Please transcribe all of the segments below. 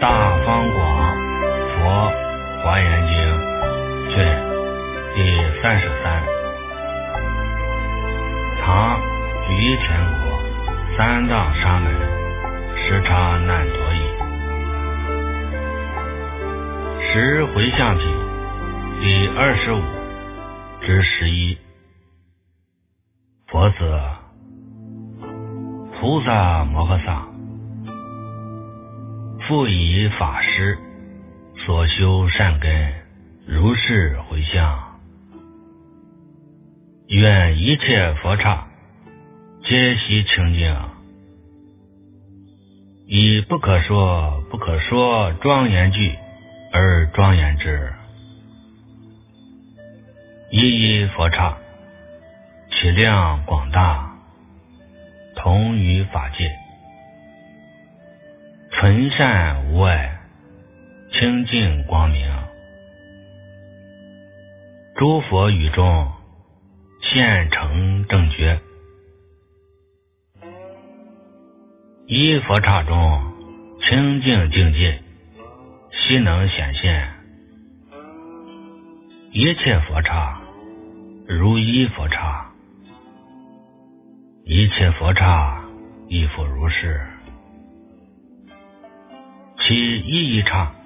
大方广佛华严经卷第33，唐于全国三藏沙门时叉难陀译，十回向品第25至11。佛子，菩萨摩诃萨复以法师所修善根如是回向，愿一切佛刹皆悉清净，以不可说不可说庄严句而庄严之。一一佛刹其量广大，同于法界，纯善无碍，清净光明。诸佛语中现成正觉，一佛刹中清净境界悉能显现。一切佛刹如一佛刹，一切佛刹亦复如是。其一一刹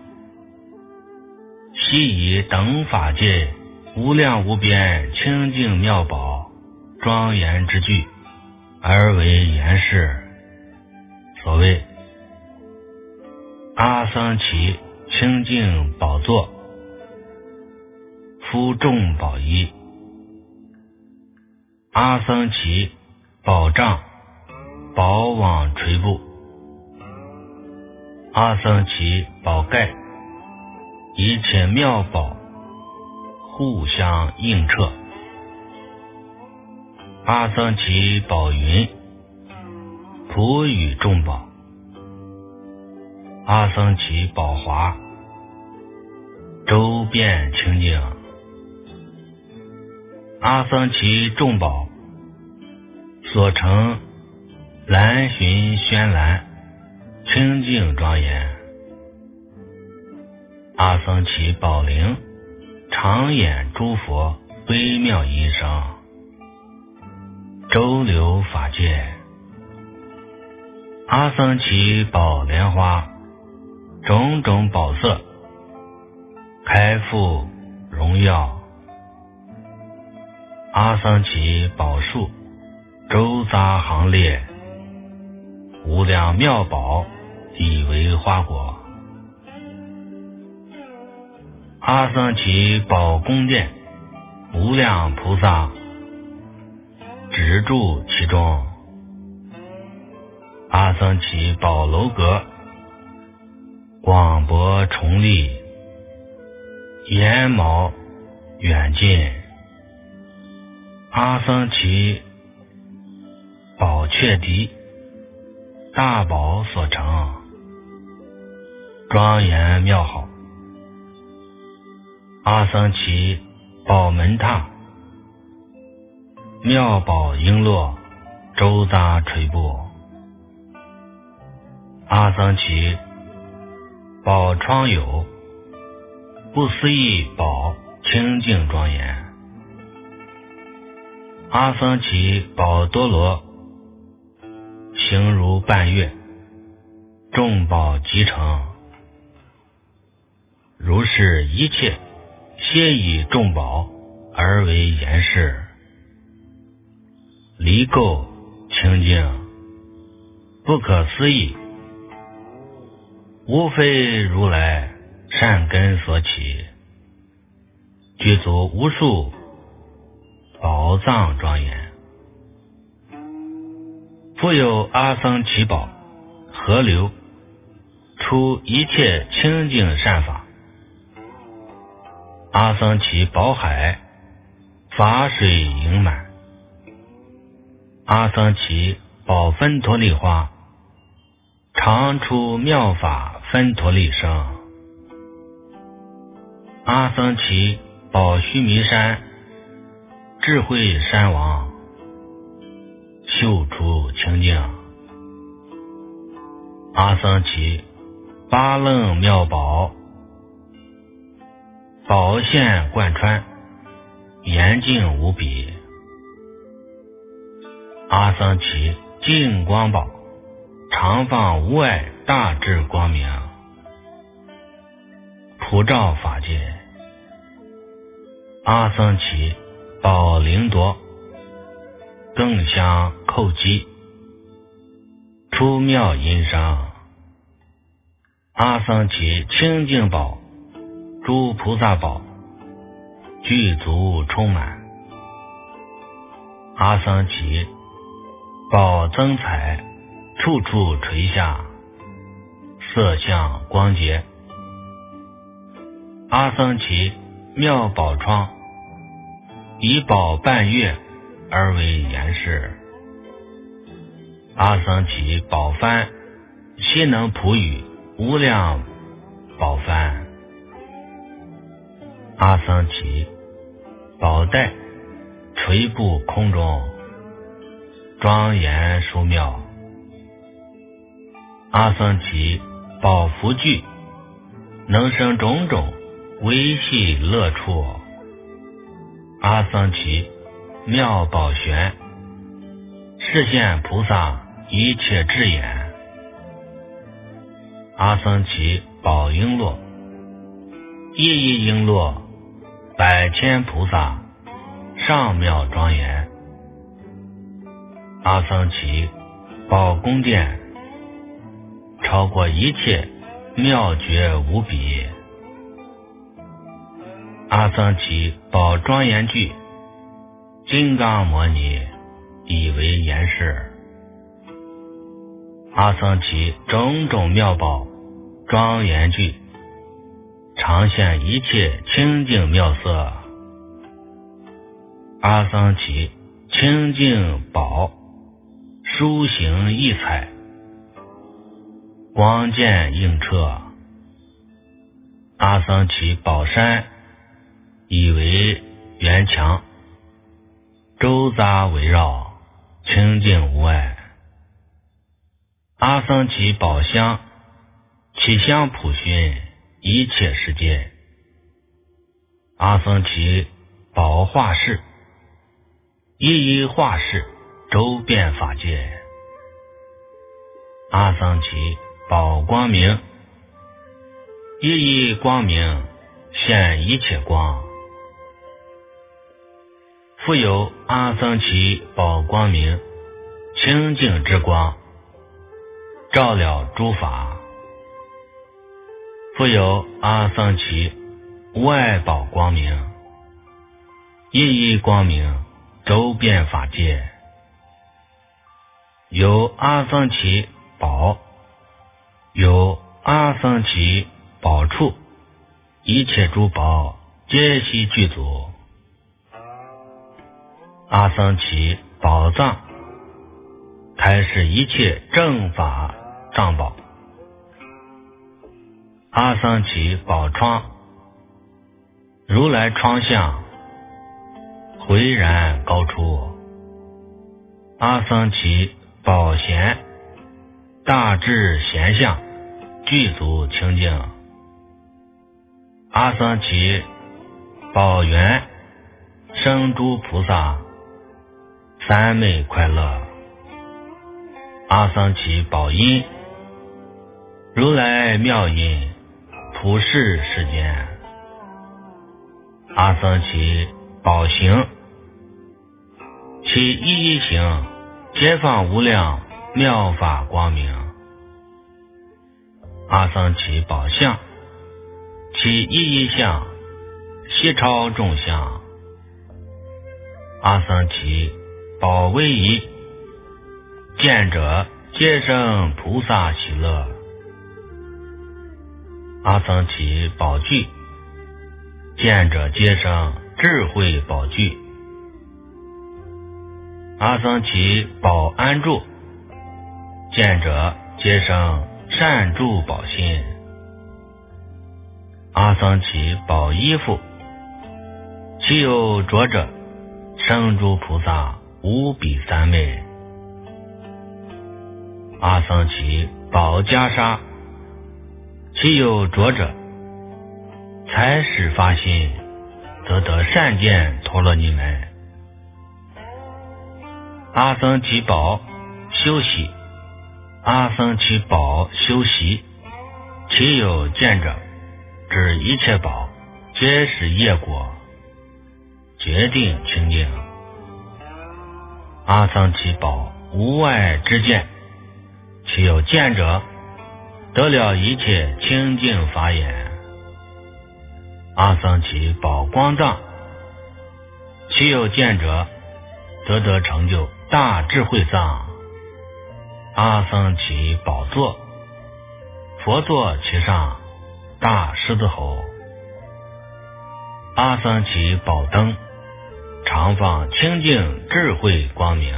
悉以等法界无量无边清净妙宝庄严之具而为严饰，所谓阿僧祇清净宝座，敷众宝衣，阿僧祇宝帐宝网垂布，阿僧祇宝盖，一切妙宝互相映彻，阿僧祇宝云普与众宝，阿僧祇宝华周遍清净，阿僧祇众宝所成蓝寻轩蓝清净庄严，阿僧祇宝铃常演诸佛微妙音声，周流法界，阿僧祇宝莲花种种宝色开复荣耀，阿僧祇宝树周匝行列，无量妙宝以为花果，阿僧祇宝宫殿无量菩萨直住其中，阿僧祇宝楼阁广博重丽，檐毛远近，阿僧祇宝阙敌大宝所成，庄严妙好，阿僧祇宝门塔妙宝璎珞周匝垂布，阿僧祇宝窗有不思议宝清净庄严，阿僧祇宝多罗形如半月，众宝集成，如是一切皆以众宝而为严饰，离垢清净，不可思议，无非如来善根所起，具足无数宝藏庄严。复有阿僧祇宝河流出一切清净善法，阿僧祇宝海法水盈满，阿僧祇宝分陀利花常出妙法分陀利声，阿僧祇宝须弥山智慧山王秀出清净，阿僧祇八楞妙宝，宝线贯穿，严净无比。阿僧祇净光宝，常放无碍大智光明，普照法界。阿僧祇宝灵夺，更相叩击，出妙音声。阿僧祇清净宝，诸菩萨宝具足充满。阿僧祇宝增彩，处处垂下，色相光洁。阿僧祇妙宝窗，以宝半月而为严饰。阿僧祇宝幡，悉能普语无量宝幡。阿僧祇宝带，垂布空中，庄严殊妙。阿僧祇宝福具，能生种种微细乐处。阿僧祇妙宝旋，示现菩萨一切智眼。阿僧祇宝璎珞，一一璎珞，百千菩萨上妙庄严。阿僧祇宝宫殿，超过一切妙绝无比。阿僧祇宝庄严具，金刚摩尼以为严饰。阿僧祇种种妙宝庄严具，常现一切清净妙色。阿僧祇清净宝，殊形异彩，光见映彻。阿僧祇宝山，以为圆墙，周匝围绕，清净无碍。阿僧祇宝香，其香普熏一切世界。阿僧祇宝化室，一一化室周遍法界。阿僧祇宝光明，一一光明现一切光。复有阿僧祇宝光明，清净之光，照了诸法。复有阿僧祇无碍宝光明，一一光明周遍法界。有阿僧祇宝，有阿僧祇宝处，一切诸宝皆悉具足。阿僧祇宝藏，开示一切正法藏宝。阿僧祇宝窗，如来窗相，回然高出。阿僧祇宝贤，大智贤相，具足清净。阿僧祇宝缘，生诸菩萨三昧快乐。阿僧祇宝音，如来妙音，普世世间。阿僧祇宝行，其一一行，皆放无量妙法光明。阿僧祇宝相，其一一相，悉超众相。阿僧祇宝威仪，见者皆生菩萨喜乐。阿僧祇宝具，见者皆生智慧宝具。阿僧祇宝安住，见者皆生善住宝心。阿僧祇宝衣服，其有着者，生诸菩萨无比三昧。阿僧祇宝袈裟， 其有拙者，才始发心，则得善见陀罗尼门。阿僧祇宝修习，阿僧祇宝修习，其有见者，知一切宝皆是业果，决定清净。阿僧祇宝无外之见，其有见者，得了一切清净法眼。阿僧祇宝光藏，其有见者，则得成就大智慧藏。阿僧祇宝座，佛座其上，大狮子吼。阿僧祇宝灯，常放清净智慧光明。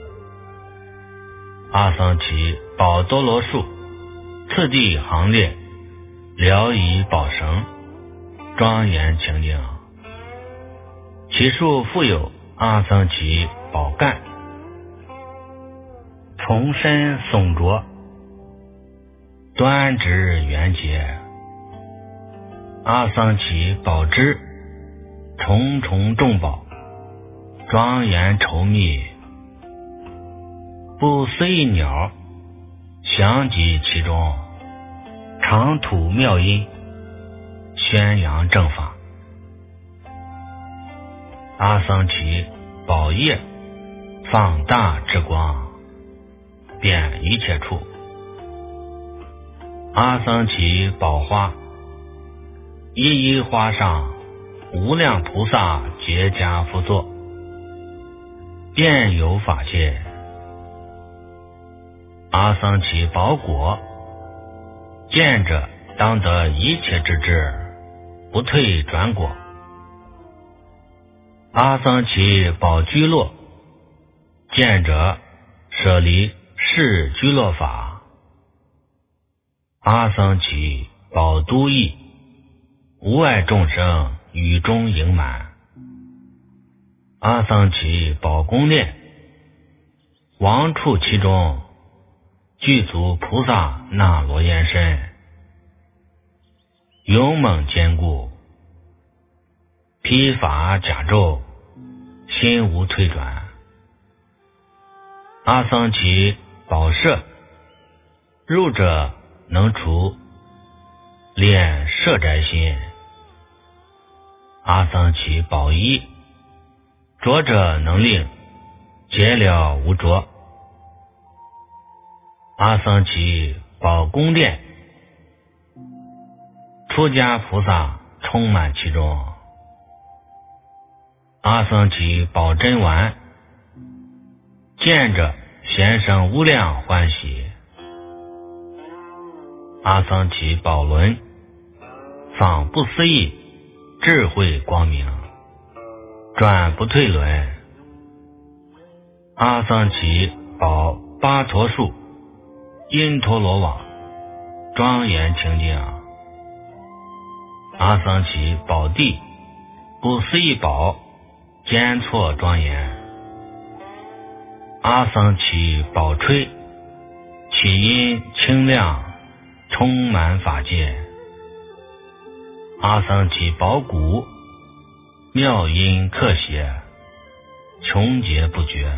阿僧祇宝多罗树，次第行列，聊以宝绳，庄严清净。其树复有阿僧祇宝干，丛深耸着，端直圆结。阿僧祇宝枝，重重众宝，庄严稠密。不思议鸟，翔集其中，常吐妙音，宣扬正法。阿僧祇宝叶，放大之光，遍一切处。阿僧祇宝花，一一花上无量菩萨结跏趺坐，遍有法界。阿僧祇宝果，见者当得一切之智，不退转果。阿僧祇宝居落，见者舍离世居落法。阿僧祇宝都邑，无碍众生与中盈满。阿僧祇宝宫殿，王处其中，具足菩萨那罗延身，勇猛坚固，披发甲胄，心无退转。阿僧祇宝舍，入者能除炼摄斋心。阿僧祇宝衣，着者能令解了无着。阿僧祇宝宫殿，出家菩萨充满其中。阿僧祇宝珍丸，见者咸生无量欢喜。阿僧祇宝轮，放不思议智慧光明，转不退轮。阿僧祇宝巴陀树，因陀罗网，庄严清净。阿僧祇宝地，不思议宝，坚错庄严。阿僧祇宝吹，起因清亮，充满法界。阿僧祇宝鼓，妙音克谐，穷劫不绝。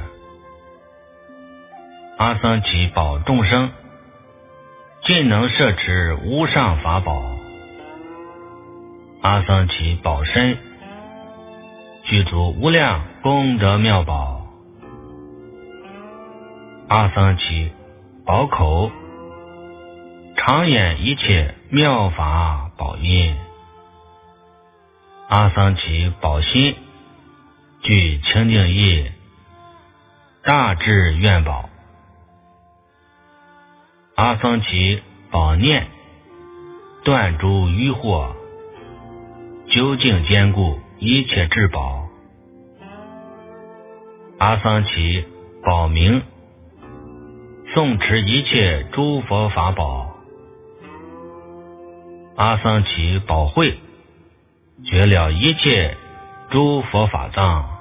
阿僧祇宝众生，尽能摄持无上法宝。阿僧祇宝身，具足无量功德妙宝。阿僧祇宝口，常演一切妙法宝音。阿僧祇宝心，具清净意，大智愿宝。阿僧祇宝念，断诸愚惑，究竟坚固一切至宝。阿僧祇宝名，诵持一切诸佛法宝。阿僧祇宝慧，觉了一切诸佛法藏。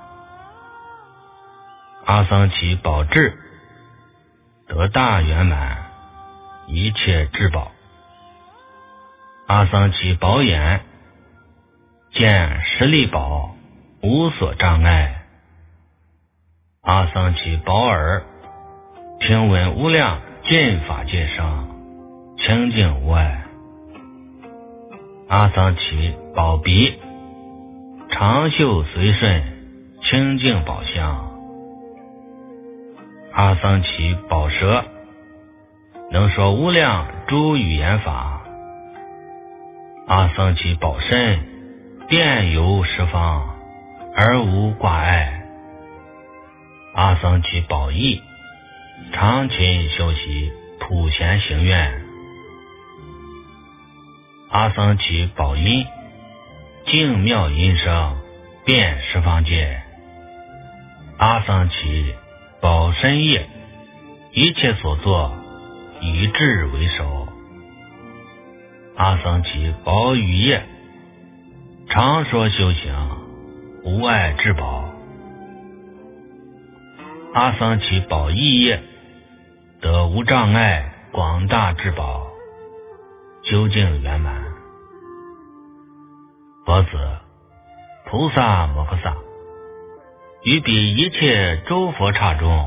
阿僧祇宝智，得大圆满一切至宝。 阿僧祇宝眼，见十力宝，无所障碍。阿僧祇宝耳，听闻无量尽法界上，清净无碍。阿僧祇宝鼻，长袖随顺，清净宝相。阿僧祇宝舌，能说无量诸语言法。阿僧祇宝身，遍游十方，而无挂碍。阿僧祇宝意，常勤修习，普贤行愿。阿僧祇宝音，净妙音声，遍十方界。阿僧祇宝身业，一切所作，以智为首。阿僧祇宝语业，常说修行，无碍至宝。阿僧祇宝意业，得无障碍，广大至宝，究竟圆满。佛子，菩萨摩诃萨于彼一切诸佛刹中，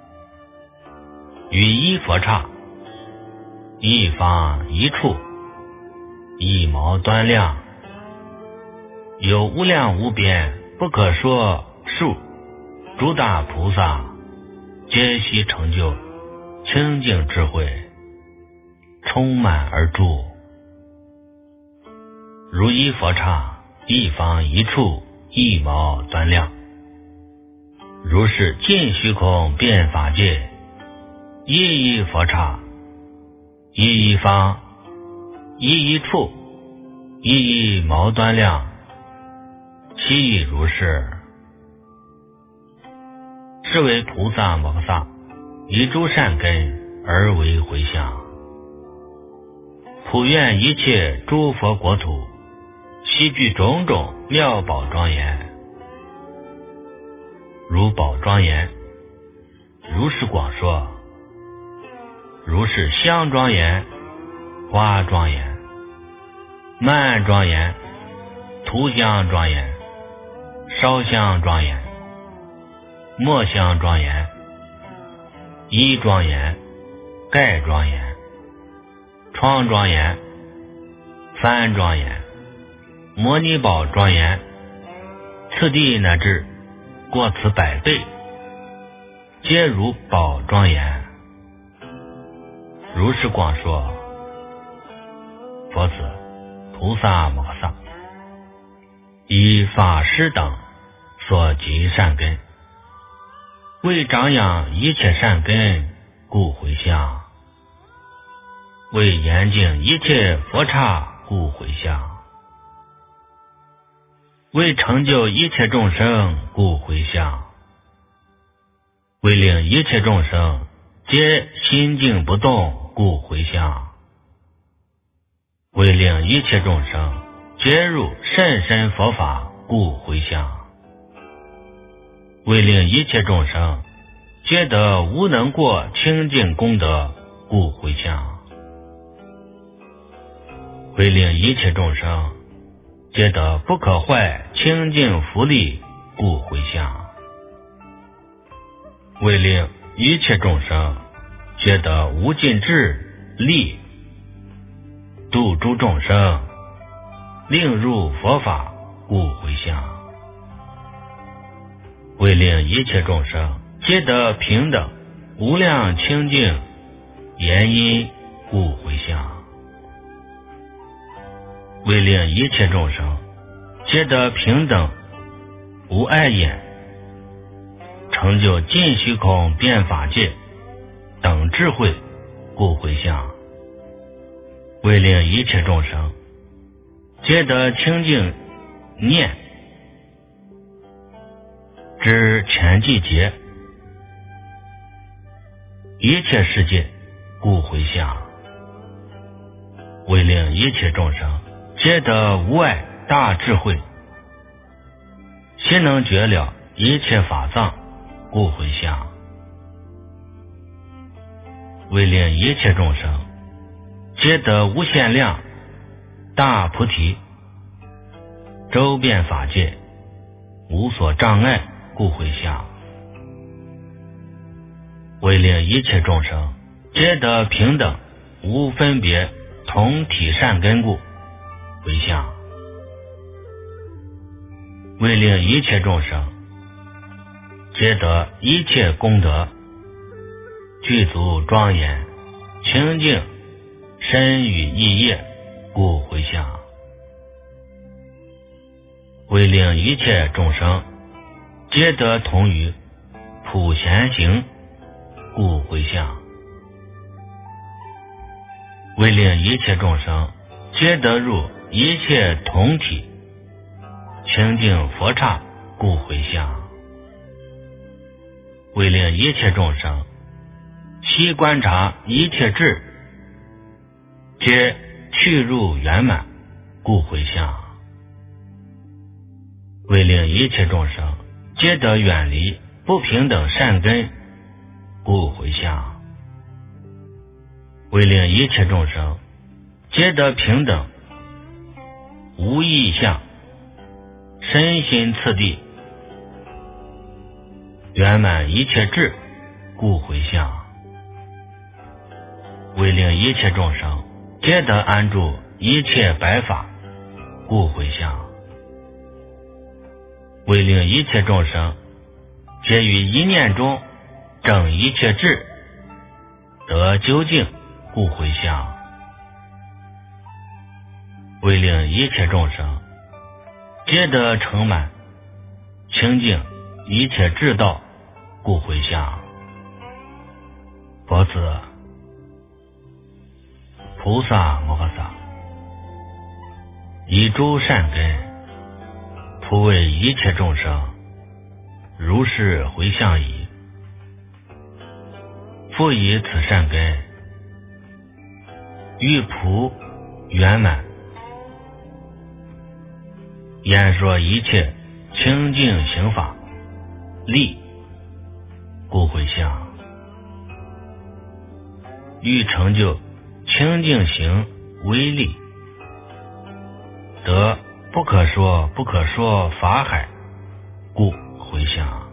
于一佛刹，一方一处，一毛端量，有无量无边不可说数诸大菩萨，皆悉成就清净智慧，充满而住。如一佛刹，一方一处，一毛端量。如是尽虚空遍法界，一一佛刹，一一方，一一处，一一毛端量，悉亦如是。是为菩萨摩诃萨以诸善根而为回向，普愿一切诸佛国土，悉具种种妙宝庄严。如宝庄严，如是广说，如是香庄严，花庄严，曼庄严，涂香庄严，烧香庄严，墨香庄严，衣庄严，盖庄严，窗庄严，幡庄严，摩尼宝庄严，次第乃至过此100倍，皆如宝庄严。如是广说。佛子，菩萨摩诃萨以法师等所集善根，为长养一切善根，故回向；为严净一切佛刹，故回向；为成就一切众生，故回向；为令一切众生皆心静不动，故回向；为令一切众生皆入甚深佛法，故回向；为令一切众生皆得无能过清净功德，故回向；为令一切众生皆得不可坏清净福利，故回向；为令一切众生皆得无尽智力，度诸众生，令入佛法，故回向；为令一切众生皆得平等无量清净言因，故回向；为令一切众生皆得平等无碍眼，成就尽虚空遍法界等智慧，故回向；为令一切众生皆得清净念知全寂劫一切世界，故回向；为令一切众生皆得无碍大智慧，心能觉了一切法藏，故回向；为令一切众生皆得无限量大菩提，周遍法界，无所障碍，故回向。为令一切众生皆得平等无分别同体善根故回向。为令一切众生皆得一切功德具足庄严清净身语意业故回向。为令一切众生皆得同于普贤行故回向。为令一切众生皆得入一切同体清净佛刹故回向。为令一切众生悉观察一切智皆去入圆满故回向。为令一切众生皆得远离不平等善根故回向。为令一切众生皆得平等无异相身心次第圆满一切智故回向。为令一切众生皆得安住一切白法故回向。为令一切众生皆于一念中证一切智得究竟故回向。为令一切众生皆得成满清净一切智道故回向。佛子，菩萨摩诃萨以诸善根普为一切众生如是回向矣。复以此善根欲普圆满演说一切清净行法力故回向。欲成就清净行威力得不可说不可说法海故回向。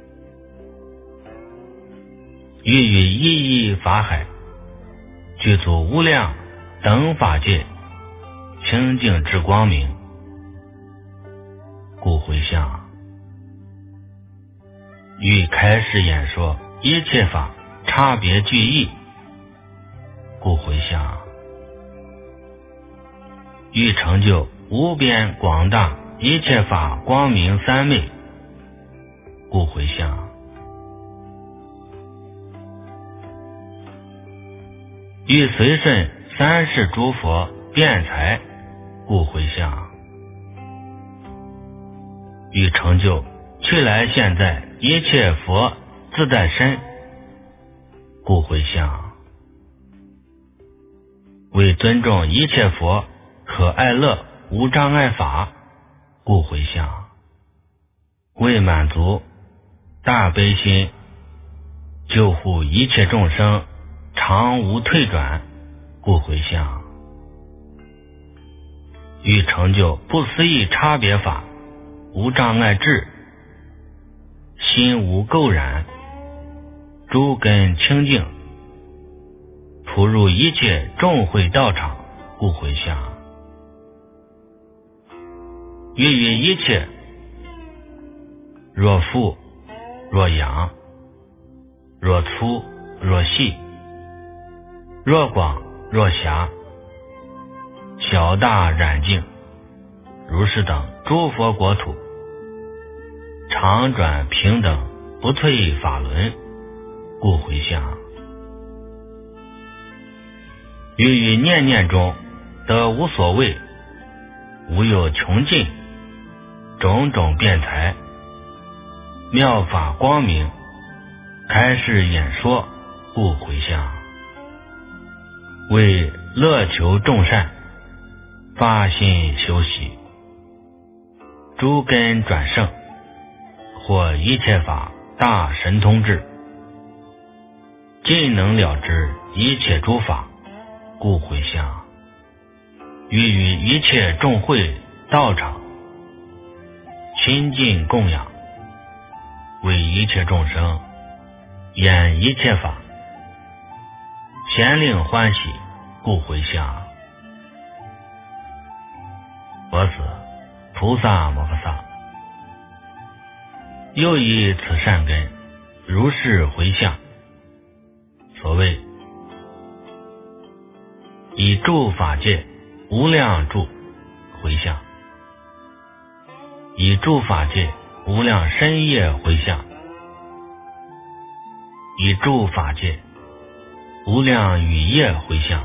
欲于一一法海具足无量等法界清净之光明故回向。欲开示演说一切法差别具义故回向。欲成就无边广大一切法光明三昧故回向。欲随顺三世诸佛辩才故回向。欲成就去来现在一切佛自在身故回向。为尊重一切佛可爱乐无障碍法故回向。为满足大悲心救护一切众生常无退转故回向。欲成就不思议差别法无障碍智心无垢染诸根清净普入一切众会道场故回向。欲于一切若富若养若粗若细若广若狭小大染净如是等诸佛国土常转平等不退法轮故回向。欲于念念中得无所谓无有穷尽种种辩才妙法光明开示演说故回向。为乐求众善发心修习诸根转胜或一切法大神通智尽能了知一切诸法故回向。 欲与一切众会道场亲近供养，为一切众生演一切法，咸令欢喜，故回向。佛子，菩萨摩诃萨，又以此善根，如是回向。所谓以诸法界无量住回向，以诸法界无量深夜回向，以诸法界无量雨夜回向，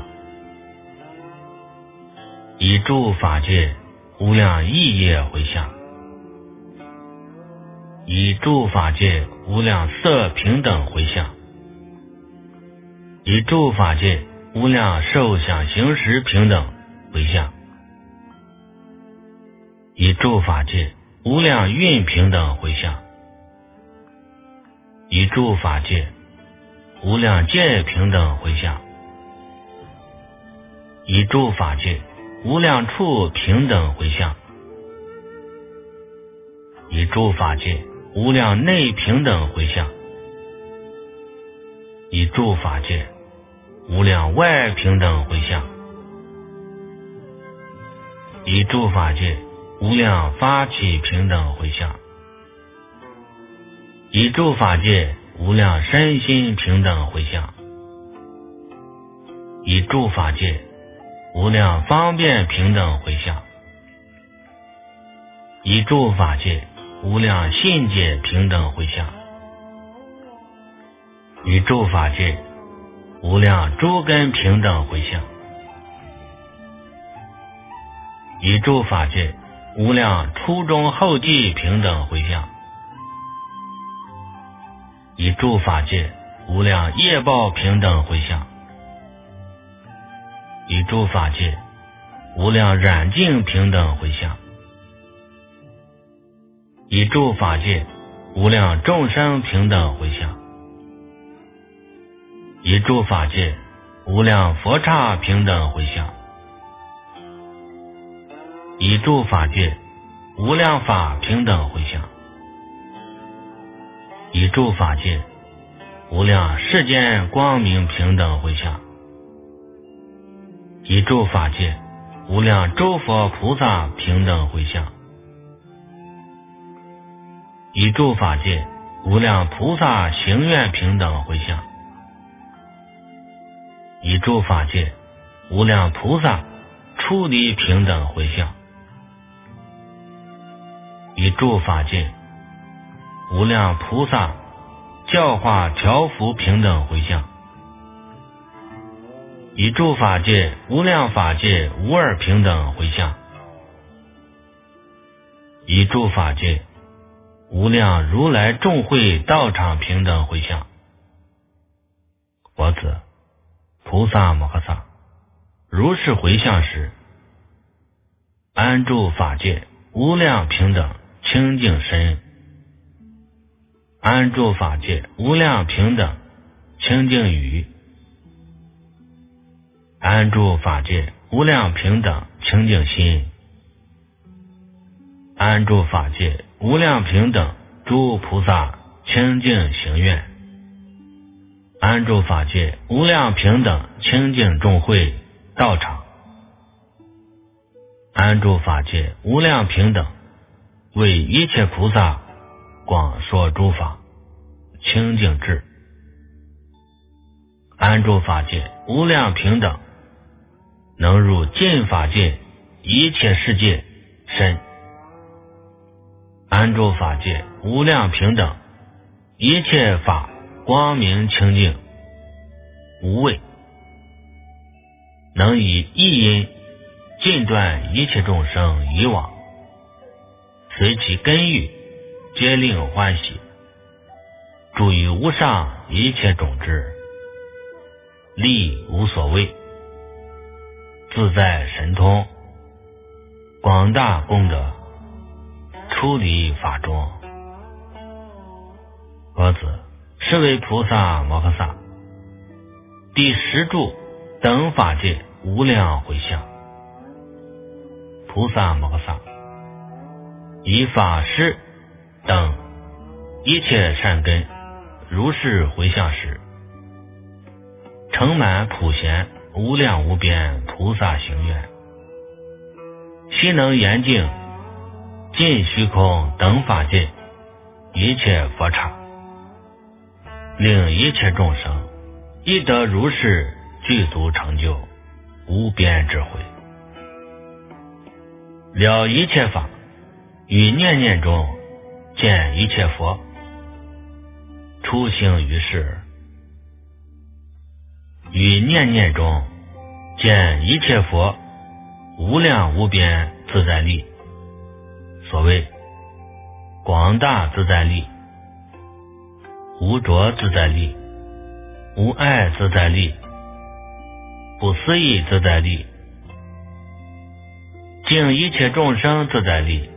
以诸法界无量意业回向，以诸法界无量色平等回向，以诸法界无量受想行识平等回向，以诸法界无量运平等回向，以诸法界无量界平等回向，以诸法界无量处平等回向，以诸法界无量内平等回向，以诸法界无量外平等回向，以诸法界无量发起平等回向，以诸法界无量身心平等回向，以诸法界无量方便平等回向，以诸法界无量信解平等回向，以诸法界无量诸根平等回向，以诸法界无量初中后继平等回向，以诸法界无量业报平等回向，以诸法界无量染净平等回向，以诸法界无量众生平等回向，以诸法界无量佛刹平等回向，以诸法界无量法平等回向，以诸法界无量世间光明平等回向，以诸法界无量诸佛菩萨平等回向，以诸法界无量菩萨行愿平等回向，以诸法界无量菩萨出离平等回向，以诸法界无量菩萨教化调伏平等回向，以诸法界无量法界无二平等回向，以诸法界无量如来众会道场平等回向。佛子，菩萨摩诃萨，如是回向时，安住法界无量平等清净身，安住法界无量平等清净语，安住法界无量平等清净心，安住法界无量平等诸菩萨清净行愿，安住法界无量平等清净众会道场，安住法界无量平等为一切菩萨广说诸法清净智，安住法界无量平等能入尽法界一切世界身，安住法界无量平等一切法光明清净无畏，能以一因尽断一切众生以往，随其根欲皆令欢喜，住于无上一切种智，力无所谓，自在神通，广大功德，出离法中。佛子，是为菩萨摩诃萨第十住等法界无量回向， 菩萨摩萨，以法师等一切善根如是回向时，承满普贤无量无边菩萨行愿，悉能严净尽虚空等法界一切佛刹，令一切众生亦得如是具足成就无边智慧，了一切法，于念念中见一切佛，出行于世，于念念中见一切佛无量无边自在力。所谓广大自在力、无着自在力、无碍自在力、不思议自在力、净一切众生自在力、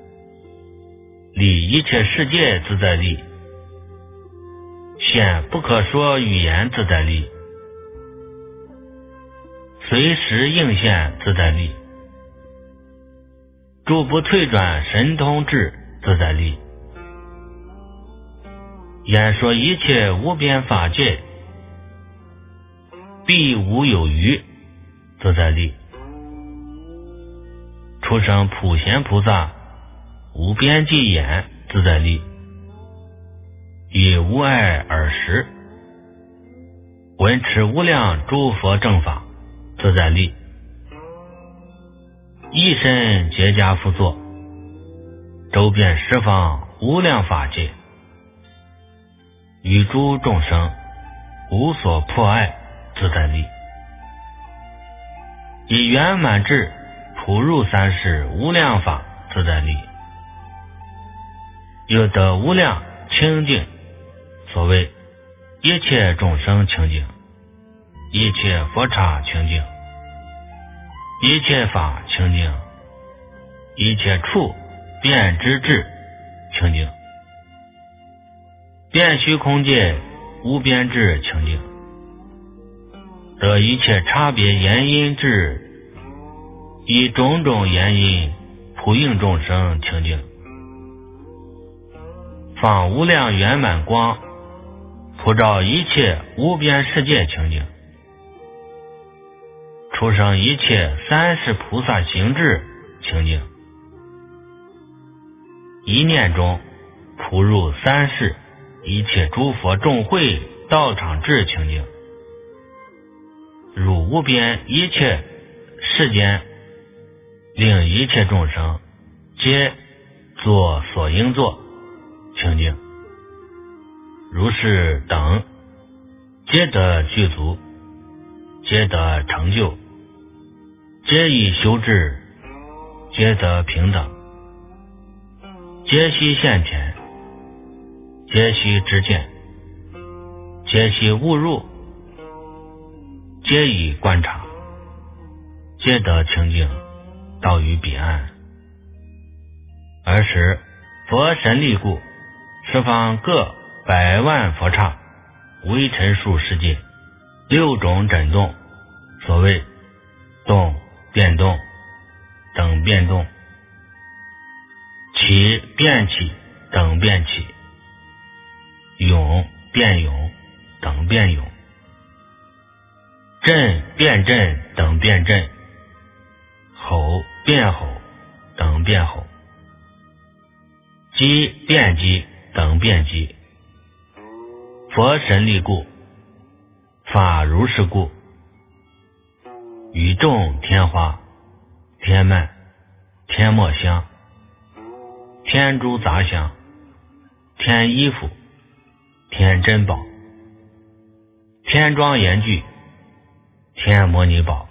理一切世界自在力、现不可说语言自在力、随时应现自在力、诸不退转神通智自在力、演说一切无边法界必无有余自在力、出生普贤菩萨无边际眼自在力、以无碍耳识闻持无量诸佛正法自在力、一身结跏趺坐周遍十方无量法界，与诸众生无所破碍自在力，以圆满智普入三世无量法自在力，又得无量清净。所谓一切众生清净，一切佛刹清净，一切法清净，一切处遍知智清净，遍虚空界无边智清净，得一切差别言因智，以种种言因普应众生清净，放无量圆满光普照一切无边世界清净，出生一切三世菩萨行智清净，一念中普入三世一切诸佛众会道场智清净，入无边一切世间，令一切众生皆作所应作清净，如是等皆得具足，皆得成就，皆以修智，皆得平等，皆悉现前，皆悉知见，皆悉悟入，皆以观察，皆得清净，到于彼岸。尔时佛神力故，十方各百万佛刹微尘数世界六种震动，所谓动变动等变动，起变起等变起，涌变涌等变涌，震变震等变震，吼变吼等变吼，击变击等变击。佛神力故，法如是故，宇众天花、天幔、天末香、天珠杂香、天衣服、天珍宝、天庄严具、天摩尼宝、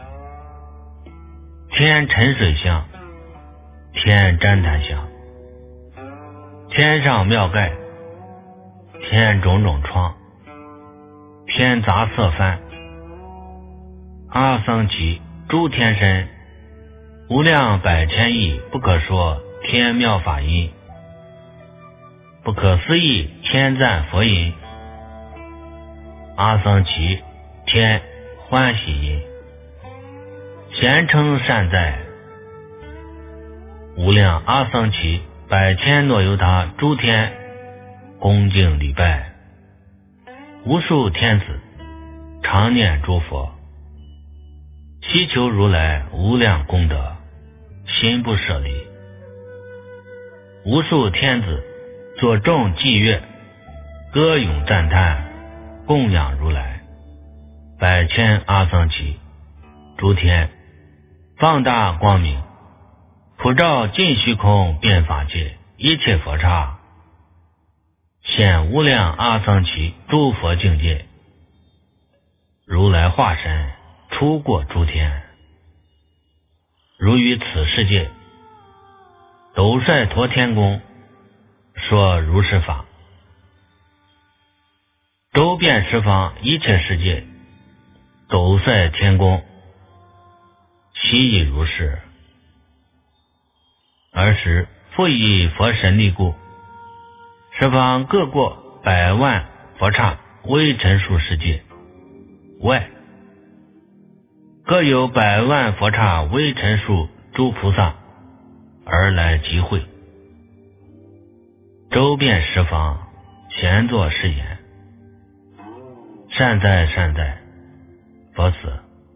天沉水香、天旃檀香、天上妙盖、天种种窗、天杂色幡、阿僧祇诸天身，无量百千亿不可说天妙法音，不可思议天赞佛音，阿僧祇天欢喜音，贤称善哉， 无量阿僧祇百千诺由他诸天恭敬礼拜，无数天子常念诸佛，希求如来无量功德，心不舍离。无数天子作众伎乐，歌咏赞叹，供养如来。百千阿僧祇诸天放大光明，普照尽虚空遍法界一切佛刹，现无量阿僧祇诸佛境界。如来化身出过诸天，如于此世界斗率陀天宫说如是法，周遍十方一切世界斗率天宫悉以如是。尔时复以佛神力故，十方各过百万佛刹微尘数世界外，各有百万佛刹微尘数诸菩萨而来集会，周遍十方，闲作是言：善哉善哉，佛子，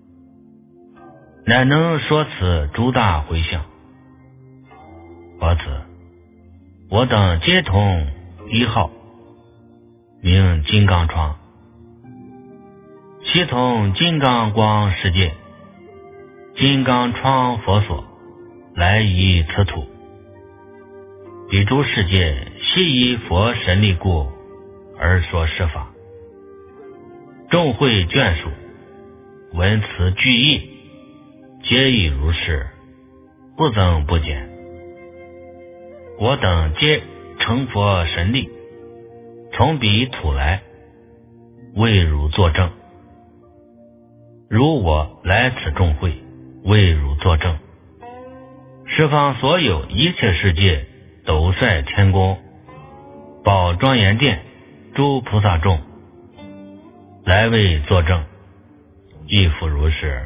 乃能说此诸大回向。佛子，我等皆同一号，名金刚幢，悉从金刚光世界金刚幢佛所来依此土，彼诸世界悉以佛神力故而说是法。众会眷属闻此句意，皆以如是，不增不减。我等皆成佛神力，从彼土来，为汝作证。如我来此众会，为汝作证。十方所有一切世界斗率天宫宝庄严殿诸菩萨众来为作证，亦复如是。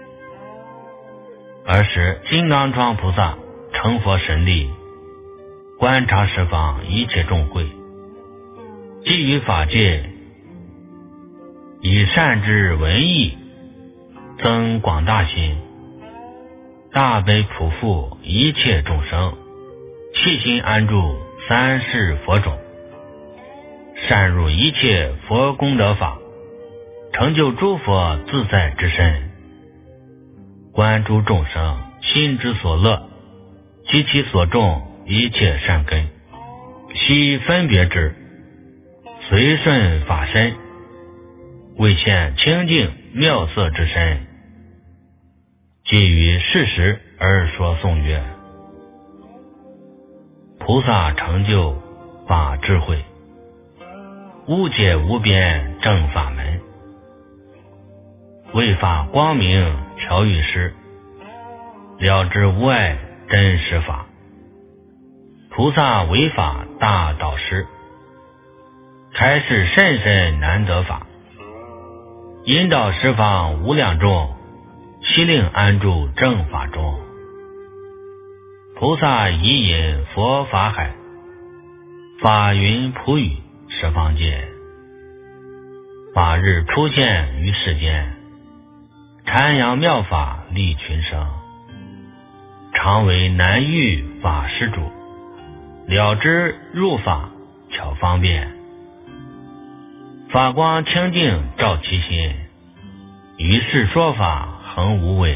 尔时金刚幢菩萨成佛神力，观察十方一切众会，基于法界，以善知闻义，增广大心，大悲普覆一切众生，悉心安住三世佛种，善入一切佛功德法，成就诸佛自在之身。观诸众生心之所乐，及其所种一切善根，悉分别之，随顺法身，为现清净妙色之身，基于事实而说颂曰：菩萨成就法智慧，无界无边正法门，为法光明调御师，了知无碍真实法。菩萨为法大导师，开示甚深难得法，引导十方无量众，悉令安住正法中。菩萨以引佛法海，法云普语十方界，法日出现于世间，阐扬妙法利群生，常为难遇法施主，了知入法巧方便，法光清净照其心，于是说法恒无畏，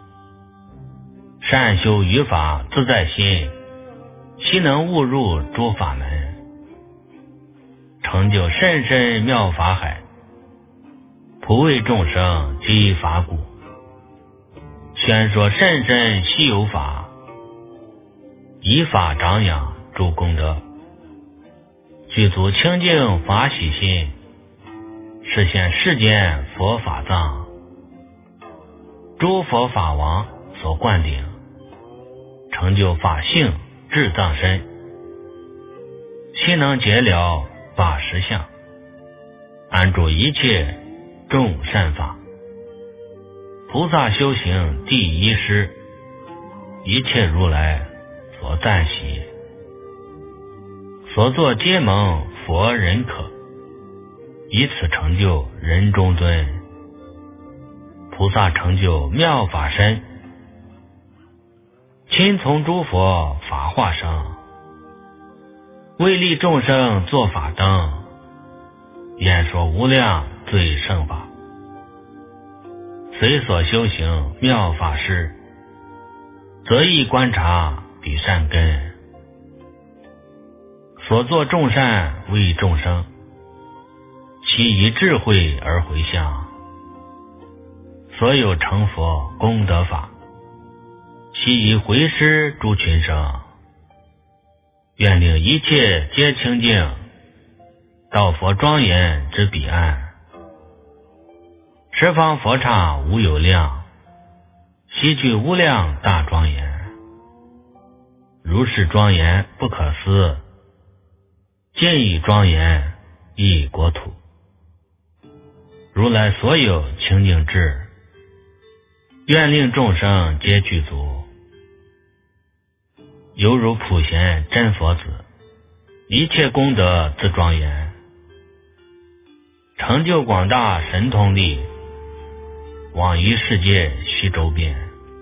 善修于法自在心，悉能悟入诸法门，成就甚深妙法海，普为众生积法谷，宣说甚深稀有法，以法长养诸功德，具足清净法喜心，实现世间佛法藏，诸佛法王所灌顶，成就法性智藏身，悉能解了法实相，安住一切众善法。菩萨修行第一师，一切如来所赞喜，所作皆蒙佛认可，以此成就人中尊。菩萨成就妙法身，亲从诸佛法化生，为利众生作法灯，演说无量最胜法。随所修行妙法事，则以观察彼善根。所作众善为众生，其以智慧而回向。所有成佛功德法，其以回施诸群生。愿令一切皆清净，到佛庄严之彼岸。十方佛刹无有量，悉具无量大庄严。如是庄严不可思，尽以庄严一国土。如来所有清净智，愿令众生皆具足。犹如普贤真佛子，一切功德自庄严，成就广大神通力，往于世界须周遍。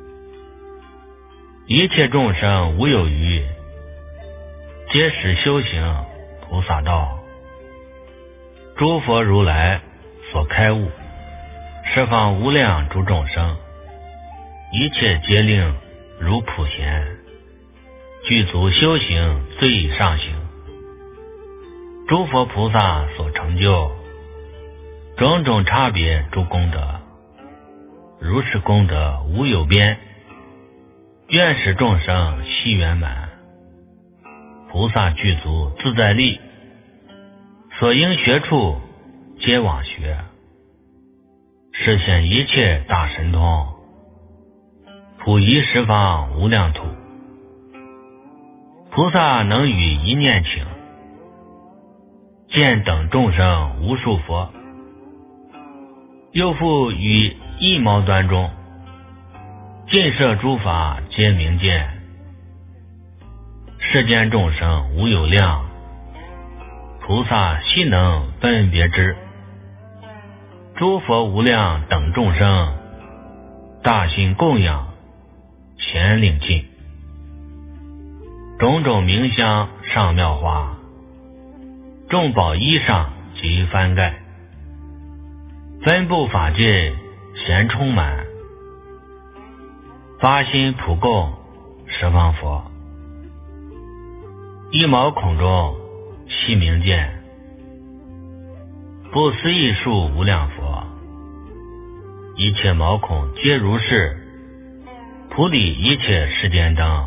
一切众生无有余，皆使修行菩萨道。诸佛如来所开悟，十方无量诸众生，一切皆令如普贤，具足修行最上行。诸佛菩萨所成就种种差别诸功德，如是功德无有边，愿使众生悉圆满。菩萨具足自在力，所应学处皆往学，实现一切大神通，普移十方无量土。菩萨能与一念请，见等众生无数佛，又复于一毛端中，尽摄诸法皆明见。世间众生无有量，菩萨悉能分别之。诸佛无量等众生，大心供养，前领尽。种种名香上妙花，众宝衣裳及幡盖，分布法界咸充满。发心普供十方佛，一毛孔中悉明见。不思议数无量佛，一切毛孔皆如是，普理一切世间灯。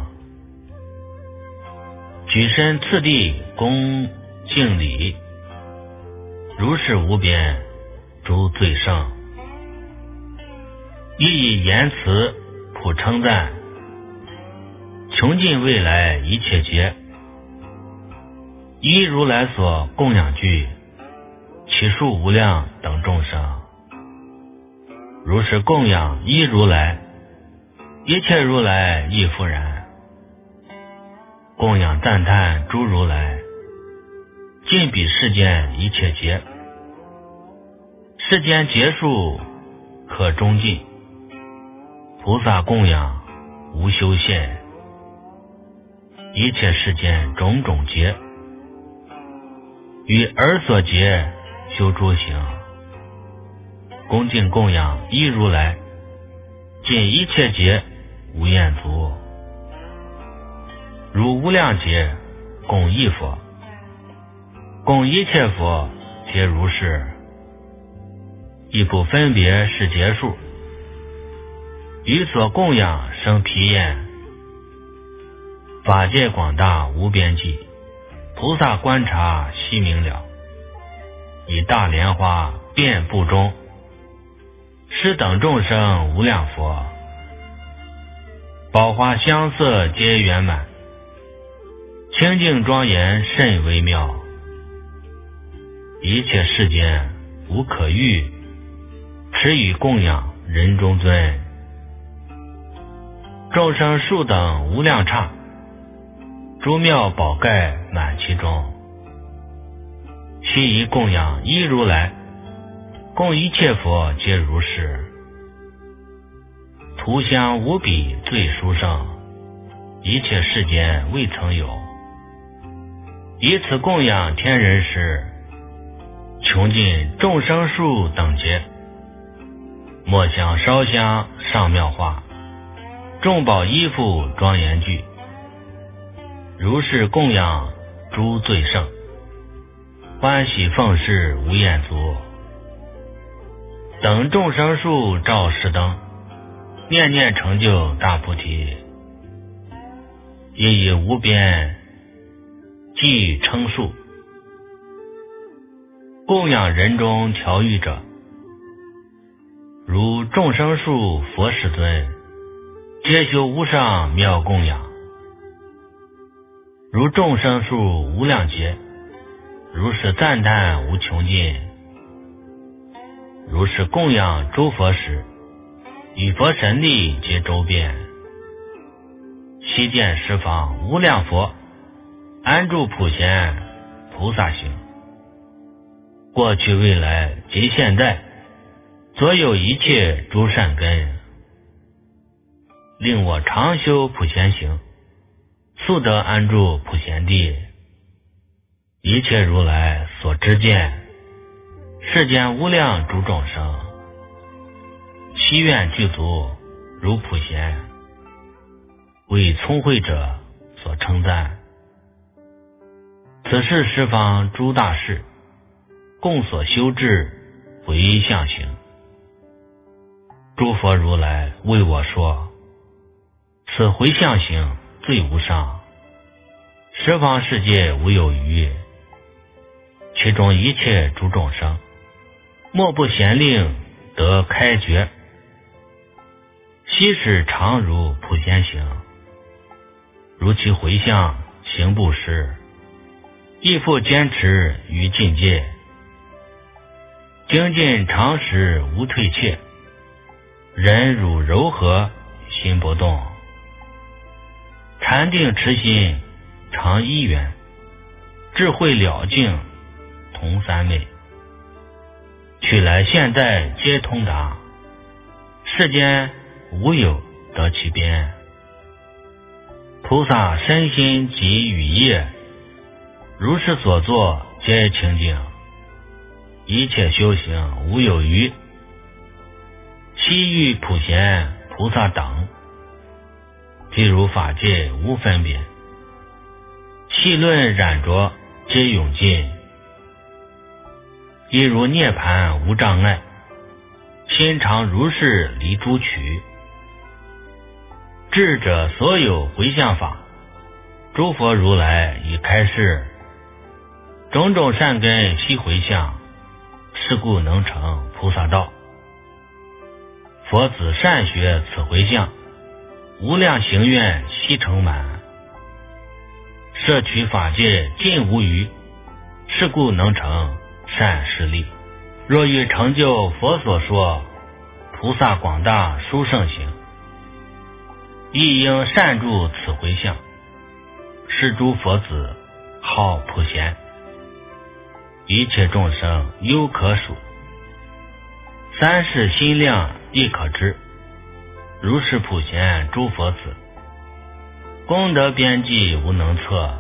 举身次第恭敬礼，如是无边诸最胜。亦以言辞普称赞，穷尽未来一切劫。依如来所供养具，其数无量等众生。如是供养依如来，一切如来亦复然。供养赞叹诸如来，尽彼世间一切劫。世间劫数可终尽，菩萨供养无修限。一切世间种种劫，与尔所劫修诸行。恭敬供养依如来，尽一切劫无厌足。如无量劫供一佛，供一切佛皆如是，亦不分别是劫数。于所供养生疲厌，法界广大无边际，菩萨观察悉明了。以大莲花遍布中，施等众生无量佛，宝花香色皆圆满，清净庄严甚微妙。一切世间无可喻，持与供养人中尊。众生数等无量刹， 诸庙宝盖满其中。须以供养一如来，供一切佛皆如是。图香无比最殊胜，一切世间未曾有。以此供养天人时，穷尽众生数等劫。莫想烧香上妙化，众宝衣服庄严具。如是供养诸最胜，欢喜奉事无厌足。等众生数照十灯，念念成就大菩提。亦以无边计称数，供养人中调御者，如众生数佛世尊，皆修无上妙供养。如众生数无量劫，如是赞叹无穷尽。如是供养诸佛时，与佛神力皆周遍。悉见十方无量佛，安住普贤菩萨行。过去未来及现在，所有一切诸善根，令我常修普贤行，速得安住普贤地。一切如来所知见，世间无量诸众生，希愿具足如普贤，为聪慧者所称赞。此是十方诸大士，共所修治回向行。诸佛如来为我说，此回向行最无上，十方世界无有余。其中一切诸众生，莫不贤令得开觉。悉使常如普贤行，如其回向行布施，亦复坚持于境界。精进常时无退怯，忍辱柔和心不动。禅定持心常一元，智慧了境同三昧。去来现在皆通达，世间无有得其边。菩萨身心及语业，如是所作皆清净，一切修行无有余。悉欲普贤菩萨等，譬如法界无分别，细论染着皆永尽。亦如涅盘无障碍，心常如是离诸取。智者所有回向法，诸佛如来已开示，种种善根悉回向，是故能成菩萨道。佛子善学此回向，无量行愿悉成满，摄取法界尽无余，是故能成善事力。若欲成就佛所说菩萨广大殊胜行，亦应善住此回向，是诸佛子号普贤，一切众生犹可数，三世心量亦可知。如是普贤诸佛子，功德边际无能测，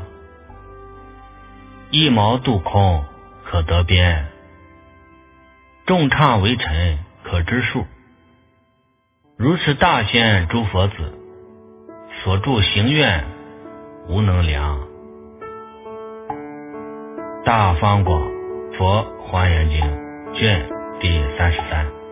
一毛度空可得边，众刹为尘可知数。如是大仙诸佛子，所住行愿无能量。大方广佛华严经卷第33。